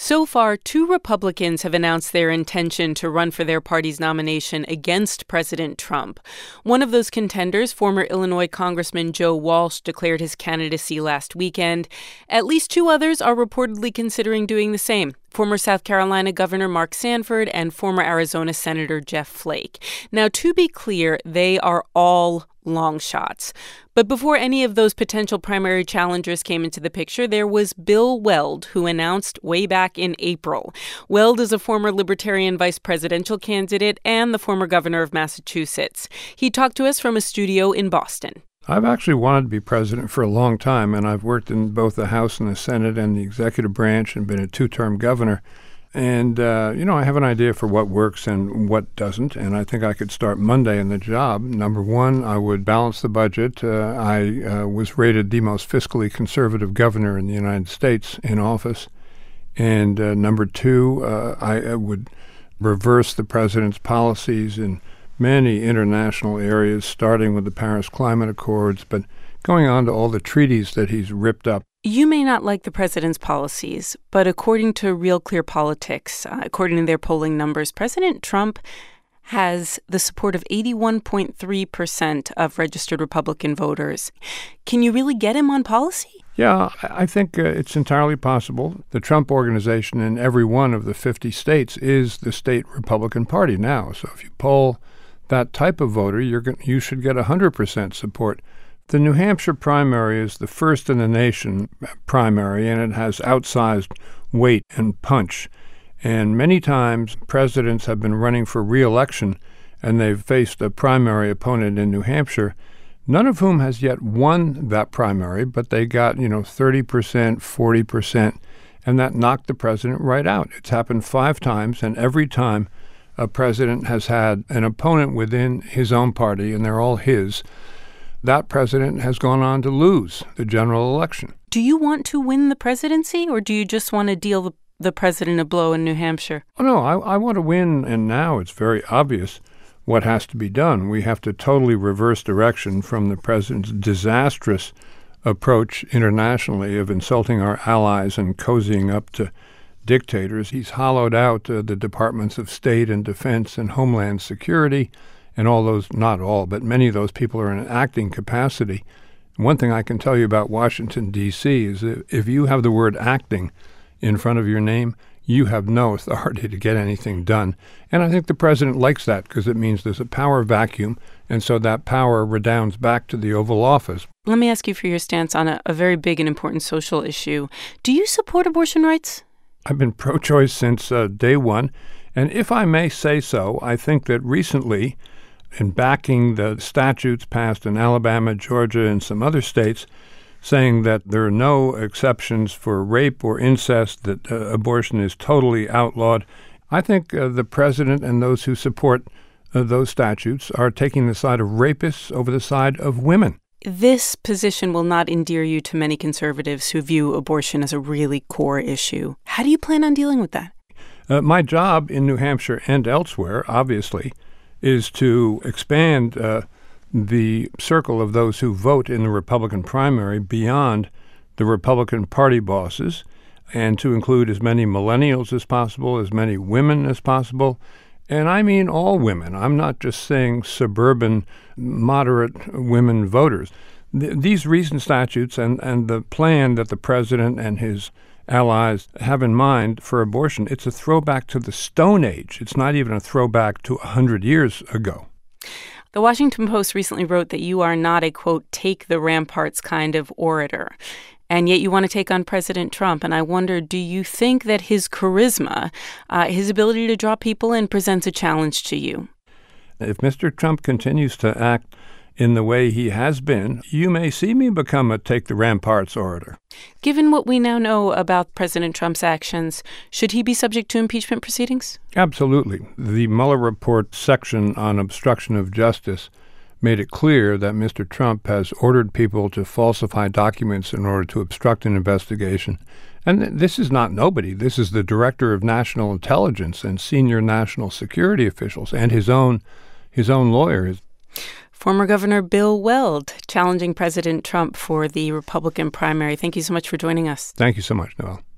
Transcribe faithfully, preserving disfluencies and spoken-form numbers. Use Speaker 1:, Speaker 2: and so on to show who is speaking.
Speaker 1: So far, two Republicans have announced their intention to run for their party's nomination against President Trump. One of those contenders, former Illinois Congressman Joe Walsh, declared his candidacy last weekend. At least two others are reportedly considering doing the same. Former South Carolina Governor Mark Sanford and former Arizona Senator Jeff Flake. Now, to be clear, they are all long shots. But before any of those potential primary challengers came into the picture, there was Bill Weld, who announced way back in April. Weld is a former Libertarian vice presidential candidate and the former governor of Massachusetts. He talked to us from a studio in Boston.
Speaker 2: I've actually wanted to be president for a long time, and I've worked in both the House and the Senate and the executive branch and been a two-term governor. And, uh, you know, I have an idea for what works and what doesn't, and I think I could start Monday in the job. Number one, I would balance the budget. Uh, I uh, was rated the most fiscally conservative governor in the United States in office. And uh, number two, uh, I, I would reverse the president's policies in many international areas, starting with the Paris Climate Accords, but going on to all the treaties that he's ripped up.
Speaker 1: You may not like the president's policies, but according to Real Clear Politics, uh, according to their polling numbers, President Trump has the support of eighty-one point three percent of registered Republican voters. Can you really get him on policy?
Speaker 2: Yeah, I think uh, it's entirely possible. The Trump Organization in every one of the fifty states is the state Republican Party now. So if you poll that type of voter, you're going, you should get one hundred percent support. The New Hampshire primary is the first in the nation primary, and it has outsized weight and punch. And many times presidents have been running for re-election, and they've faced a primary opponent in New Hampshire, none of whom has yet won that primary, but they got, you know, thirty percent, forty percent, and that knocked the president right out. It's happened five times, and every time a president has had an opponent within his own party, and they're all his, that president has gone on to lose the general election.
Speaker 1: Do you want to win the presidency, or do you just want to deal the, the president a blow in New Hampshire?
Speaker 2: Oh, no, I, I want to win, and now it's very obvious what has to be done. We have to totally reverse direction from the president's disastrous approach internationally of insulting our allies and cozying up to dictators. He's hollowed out uh, the Departments of State and Defense and Homeland Security, and all those, not all, but many of those people are in an acting capacity. One thing I can tell you about Washington, D C is that if you have the word acting in front of your name, you have no authority to get anything done. And I think the president likes that because it means there's a power vacuum, and so that power redounds back to the Oval Office.
Speaker 1: Let me ask you for your stance on a, a very big and important social issue. Do you support abortion rights?
Speaker 2: I've been pro-choice since uh, day one, and if I may say so, I think that recently, in backing the statutes passed in Alabama, Georgia, and some other states, saying that there are no exceptions for rape or incest, that uh, abortion is totally outlawed, I think uh, the president and those who support uh, those statutes are taking the side of rapists over the side of women.
Speaker 1: This position will not endear you to many conservatives who view abortion as a really core issue. How do you plan on dealing with that?
Speaker 2: Uh, my job in New Hampshire and elsewhere, obviously, is to expand uh, the circle of those who vote in the Republican primary beyond the Republican Party bosses, and to include as many millennials as possible, as many women as possible. And I mean all women. I'm not just saying suburban, moderate women voters. Th- these recent statutes and, and the plan that the president and his allies have in mind for abortion, it's a throwback to the Stone Age. It's not even a throwback to one hundred years ago.
Speaker 1: The Washington Post recently wrote that you are not a, quote, take the ramparts kind of orator, and yet you want to take on President Trump. And I wonder, do you think that his charisma, uh, his ability to draw people in, presents a challenge to you?
Speaker 2: If Mister Trump continues to act in the way he has been, you may see me become a take the ramparts orator.
Speaker 1: Given what we now know about President Trump's actions, should he be subject to impeachment proceedings?
Speaker 2: Absolutely. The Mueller report section on obstruction of justice made it clear that Mister Trump has ordered people to falsify documents in order to obstruct an investigation. And this is not nobody. This is the Director of National Intelligence and senior national security officials and his own his own lawyers.
Speaker 1: Former Governor Bill Weld challenging President Trump for the Republican primary. Thank you so much for joining us.
Speaker 2: Thank you so much, Noel.